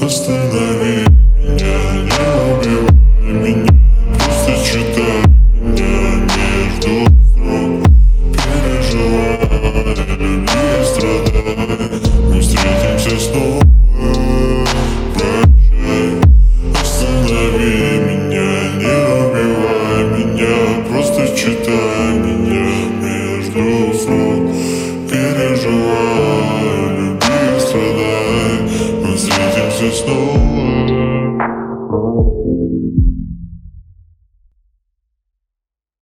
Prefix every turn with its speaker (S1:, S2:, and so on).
S1: Останови меня, не убивай меня, просто читай меня между строк. Переживай, люби и страдай, мы встретимся снова, прощай. Останови меня, не убивай меня, просто читай меня между строк.